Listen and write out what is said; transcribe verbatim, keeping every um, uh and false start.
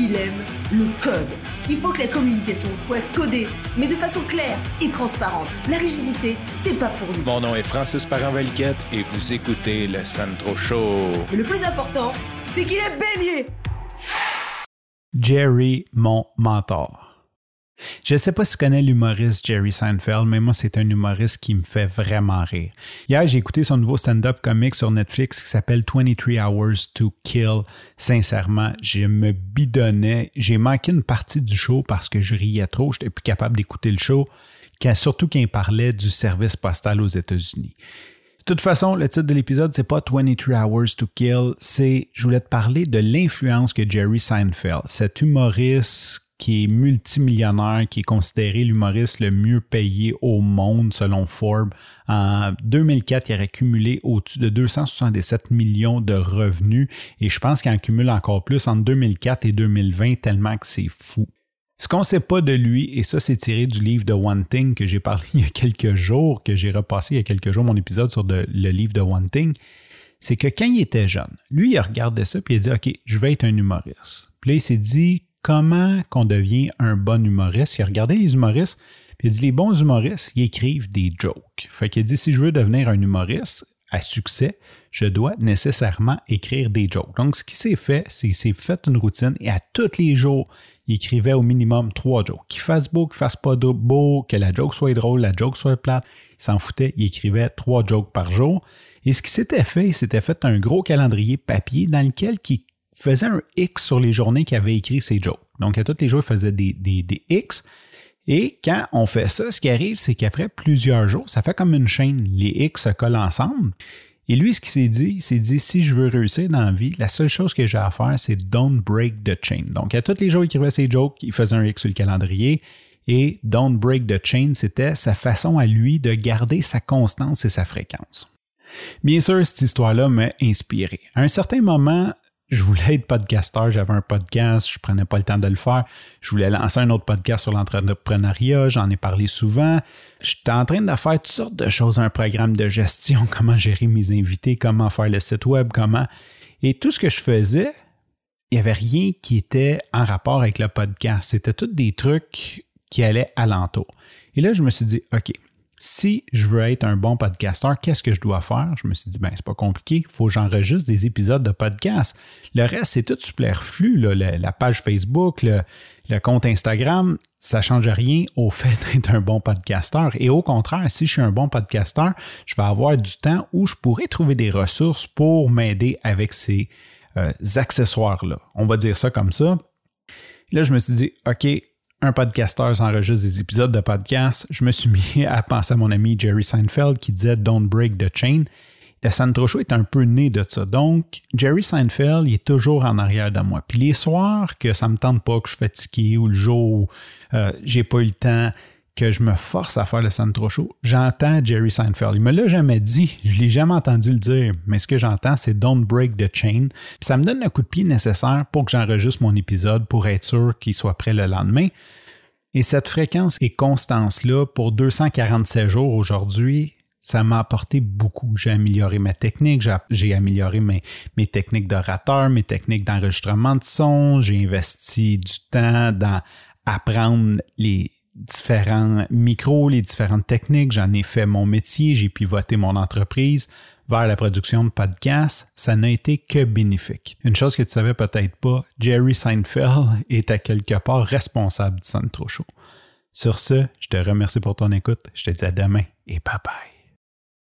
il aime le code. Il faut que la communication soit codée, mais de façon claire et transparente. La rigidité, c'est pas pour nous. Mon nom est Francis Parent-Valquette et vous écoutez le Sandro Show. Mais le plus important, c'est qu'il est bélier. Jerry, mon mentor. Je ne sais pas si tu connais l'humoriste Jerry Seinfeld, mais moi, c'est un humoriste qui me fait vraiment rire. Hier, j'ai écouté son nouveau stand-up comique sur Netflix qui s'appelle vingt-trois Hours to Kill. Sincèrement, je me bidonnais. J'ai manqué une partie du show parce que je riais trop. Je n'étais plus capable d'écouter le show, surtout quand il parlait du service postal aux États-Unis. De toute façon, le titre de l'épisode, c'est pas vingt-trois Hours to Kill, c'est je voulais te parler de l'influence que Jerry Seinfeld, cet humoriste qui est multimillionnaire, qui est considéré l'humoriste le mieux payé au monde selon Forbes. En deux mille quatre, il aurait cumulé au-dessus de deux cent soixante-dix-sept millions de revenus et je pense qu'il en cumule encore plus entre deux mille quatre et deux mille vingt tellement que c'est fou. Ce qu'on ne sait pas de lui, et ça c'est tiré du livre de One Thing que j'ai parlé il y a quelques jours, que j'ai repassé il y a quelques jours mon épisode sur de, le livre de One Thing, c'est que quand il était jeune, lui il a regardé ça puis il a dit « Ok, je vais être un humoriste ». Puis là il s'est dit « Comment qu'on devient un bon humoriste ?» Il a regardé les humoristes, puis il a dit « Les bons humoristes, ils écrivent des jokes. » Fait qu'il a dit « Si je veux devenir un humoriste à succès, je dois nécessairement écrire des jokes. » Donc ce qu'il s'est fait, c'est qu'il s'est fait une routine et à tous les jours, il écrivait au minimum trois jokes. Qu'il fasse beau, qu'il fasse pas beau, que la joke soit drôle, la joke soit plate, il s'en foutait, il écrivait trois jokes par jour. Et ce qui s'était fait, il s'était fait un gros calendrier papier dans lequel il faisait un X sur les journées qu'il avait écrit ses jokes. Donc, à tous les jours, il faisait des, des, des X. Et quand on fait ça, ce qui arrive, c'est qu'après plusieurs jours, ça fait comme une chaîne. Les X se collent ensemble. Et lui, ce qu'il s'est dit, il s'est dit, si je veux réussir dans la vie, la seule chose que j'ai à faire, c'est don't break the chain. Donc, à tous les jours, il écrivait ses jokes, il faisait un X sur le calendrier. Et don't break the chain, c'était sa façon à lui de garder sa constance et sa fréquence. Bien sûr, cette histoire-là m'a inspiré. À un certain moment, je voulais être podcasteur, j'avais un podcast, je prenais pas le temps de le faire. Je voulais lancer un autre podcast sur l'entrepreneuriat, j'en ai parlé souvent. J'étais en train de faire toutes sortes de choses, un programme de gestion, comment gérer mes invités, comment faire le site web, comment... Et tout ce que je faisais, il n'y avait rien qui était en rapport avec le podcast. C'était tous des trucs qui allaient alentour. Et là, je me suis dit, OK, si je veux être un bon podcasteur, qu'est-ce que je dois faire? Je me suis dit, ben c'est pas compliqué, il faut que j'enregistre des épisodes de podcast. Le reste, c'est tout superflu, là, la, la page Facebook, le, le compte Instagram, ça ne change rien au fait d'être un bon podcasteur. Et au contraire, si je suis un bon podcasteur, je vais avoir du temps où je pourrais trouver des ressources pour m'aider avec ces euh, accessoires-là. On va dire ça comme ça. Là, je me suis dit, OK, un podcasteur s'enregistre des épisodes de podcast. Je me suis mis à penser à mon ami Jerry Seinfeld qui disait « Don't break the chain ». Le Sandro Show est un peu né de ça. Donc, Jerry Seinfeld, il est toujours en arrière de moi. Puis les soirs que ça me tente pas, que je suis fatigué ou le jour où euh, j'ai pas eu le temps, que je me force à faire le Sandro Show, j'entends Jerry Seinfeld. Il me l'a jamais dit, je l'ai jamais entendu le dire, mais ce que j'entends, c'est « Don't break the chain ». Puis ça me donne le coup de pied nécessaire pour que j'enregistre mon épisode pour être sûr qu'il soit prêt le lendemain. Et cette fréquence et constance-là, pour deux cent quarante-sept jours aujourd'hui, ça m'a apporté beaucoup. J'ai amélioré ma technique, j'ai, j'ai amélioré mes, mes techniques d'orateur, mes techniques d'enregistrement de son, j'ai investi du temps dans apprendre les différents micros, les différentes techniques, j'en ai fait mon métier, j'ai pivoté mon entreprise vers la production de podcasts, ça n'a été que bénéfique. Une chose que tu savais peut-être pas, Jerry Seinfeld est à quelque part responsable du Sandro Show. Sur ce, je te remercie pour ton écoute, je te dis à demain et bye bye.